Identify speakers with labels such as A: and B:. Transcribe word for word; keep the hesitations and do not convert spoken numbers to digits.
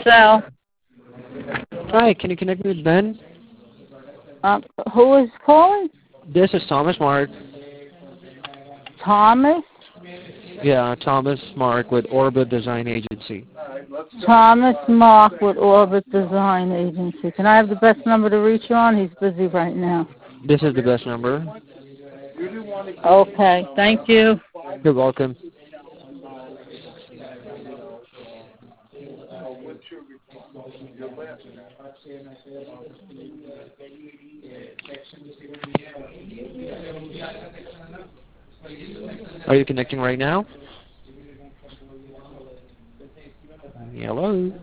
A: Cell.
B: Hi, can you connect me with Ben?
A: Um, who is calling?
B: This is Thomas Mark.
A: Thomas?
B: Yeah, Thomas Mark with Orbit Design Agency.
A: Thomas Mark with Orbit Design Agency. Can I have the best number to reach you on? He's busy right now.
B: This is the best number.
A: Okay, thank you.
B: You're welcome. Are you connecting right now? Hello?